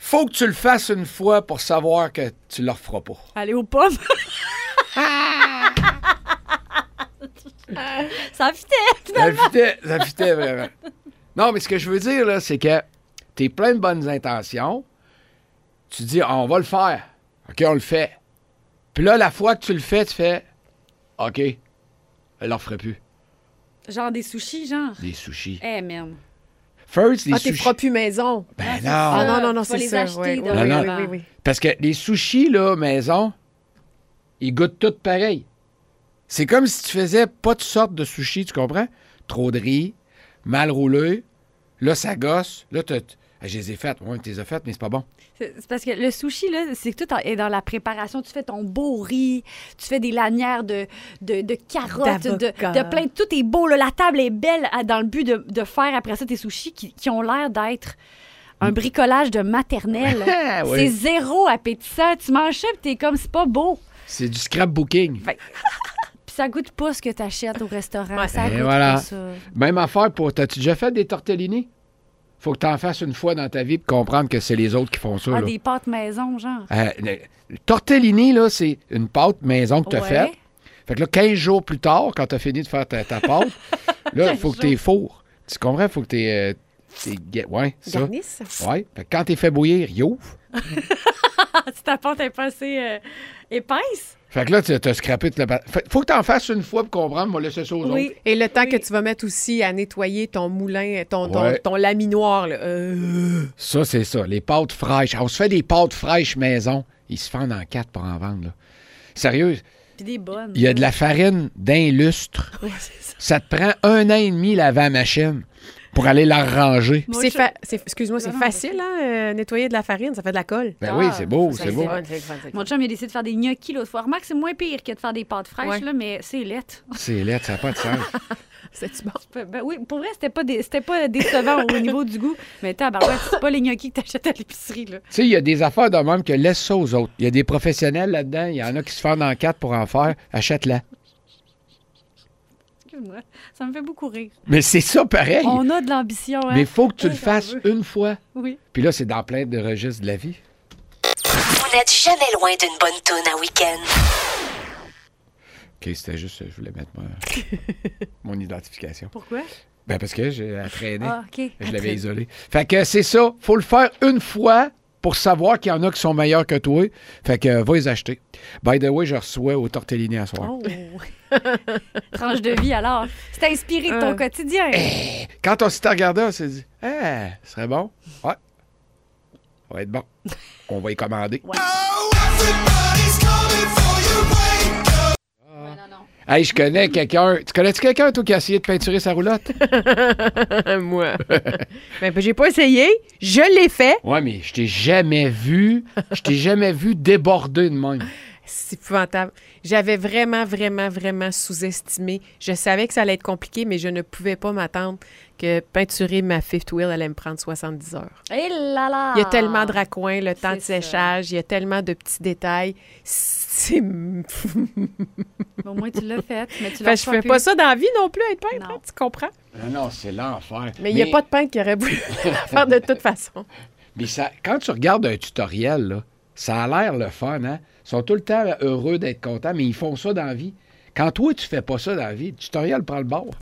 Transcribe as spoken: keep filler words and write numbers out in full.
faut que tu le fasses une fois pour savoir que tu le referas pas. Aller aux pommes. Ça fitait, finalement. Ça fitait, ça fitait vraiment. Non, mais ce que je veux dire, là, c'est que t'es plein de bonnes intentions. Tu dis, ah, on va le faire. OK, on le fait. Puis là, la fois que tu le fais, tu fais, OK, elle ne le referait plus. Genre des sushis, genre? Des sushis. Eh, hey, man. First, les ah, sushis. t'es feras plus maison. Ben ah, non. Ah non, non, non, faut c'est les ça. acheter Ouais, de oui, non, oui, non. oui, oui. Parce que les sushis, là, maison, ils goûtent tous pareil. C'est comme si tu faisais pas de sorte de sushis, tu comprends? Trop de riz, mal roulé, là, ça gosse. Là, t'as... Je les ai faites. Oui, tu les as faites, mais c'est pas bon. C'est c'est parce que le sushi, là, c'est que tout est dans la préparation. Tu fais ton beau riz, tu fais des lanières de, de, de carottes, de, D'avocat. de plein... Tout est beau, là. La table est belle à- dans le but de, de faire après ça tes sushis qui, qui ont l'air d'être un bricolage de maternelle. Ah, oui. C'est zéro appétissant. Tu manges ça et t'es comme, c'est pas beau. C'est du scrapbooking. Fait- Puis ça goûte pas ce que t'achètes au restaurant. Ouais. Ça Et goûte voilà. pas ça. Même affaire pour... T'as-tu déjà fait des tortellini? Faut que tu en fasses une fois dans ta vie pour comprendre que c'est les autres qui font ça. Ah, là. des pâtes maison, genre. Euh, le, le tortellini, là, c'est une pâte maison que tu as Ouais. faite. Fait que là, quinze jours plus tard, quand tu as fini de faire ta, ta pâte, là, il faut que tu es four. Tu comprends? Il faut que tu es... Ouais, ça. Garnisse. Ouais. Fait que quand tu es fait bouillir, il ouvre. Si ta pâte est pas assez euh, épaisse. Fait que là, tu as scrappé toute la pâte. Fait, faut que tu en fasses une fois pour comprendre. Moi, laisser ça aux Oui. autres. Et le temps Oui. que tu vas mettre aussi à nettoyer ton moulin, ton, ton, Ouais. ton laminoir. Là. Euh, Ça, c'est ça. Les pâtes fraîches. On se fait des pâtes fraîches maison. Ils se fendent en quatre pour en vendre. Là. Sérieux, Puis des bonnes. il y a de la farine d'un lustre. ouais, c'est ça. Ça te prend un an et demi laver la machine pour aller la ranger. Moi, C'est je- fa- c'est- excuse-moi, c'est Non, non, facile, hein, euh, nettoyer de la farine, ça fait de la colle. Ben Ah, oui, c'est beau, ça, c'est c'est beau. vrai. Mon chum, il a décidé de faire des gnocchis l'autre fois. Remarque, c'est moins pire que de faire des pâtes fraîches, Ouais. là, mais c'est lettre. C'est laid, ça n'a pas de sens. C'est-tu bon? Ben oui, pour vrai, c'était pas, dé- c'était pas décevant au niveau du goût. Mais tabarouette, c'est pas les gnocchis que t'achètes à l'épicerie, là. Tu sais, il y a des affaires de même que laisse ça aux autres. Il y a des professionnels là-dedans. Il y en a qui se fendent en quatre pour en faire. Achète-la. Excuse-moi, ça me fait beaucoup rire. Mais c'est ça pareil. On a de l'ambition, hein? Mais il faut que tu Eh, le j'en fasses veux. une fois. Oui. Puis là, c'est dans plein de registres de la vie. Vous n'êtes jamais loin d'une bonne toune à week-end. OK, c'était juste, je voulais mettre ma- mon identification. Pourquoi? Ben parce que j'ai à traîner. Ah, OK. Je l'avais isolé. Fait que c'est ça. Faut le faire une fois pour savoir qu'il y en a qui sont meilleurs que toi. Fait que euh, va les acheter. By the way, je reçois au tortellini à soir. Oh. Tranche de vie, alors. C'est inspiré de ton Euh. quotidien. Quand on s'est regardé, on s'est dit, ah, ce serait bon. Ouais. Ça va être bon. On va y commander. Ouais. Ouais, non, non. Hey, je connais quelqu'un. Tu connais-tu quelqu'un, toi, qui a essayé de peinturer sa roulotte? Moi. Ben, ben, j'ai pas essayé, je l'ai fait. Ouais, mais je t'ai jamais vu. Je t'ai jamais vu déborder de même. C'est épouvantable. J'avais vraiment, vraiment, vraiment sous-estimé. Je savais que ça allait être compliqué, mais je ne pouvais pas m'attendre que peinturer ma fifth wheel allait me prendre soixante-dix heures. Eh là là! Il y a tellement de raccoins, le temps de C'est ça. séchage, il y a tellement de petits détails. C'est... Au moins, tu l'as fait. Mais tu Fait, l'as je fais pas ça dans la vie non plus, être peintre, Non. hein, tu comprends? Non, non, c'est l'enfer. Mais il n'y a pas de peintre qui aurait voulu le faire de toute façon. Mais ça, quand tu regardes un tutoriel, là, ça a l'air le fun, hein? Ils sont tout le temps heureux d'être contents, mais ils font ça dans la vie. Quand toi, tu fais pas ça dans la vie, le tutoriel prend le bord.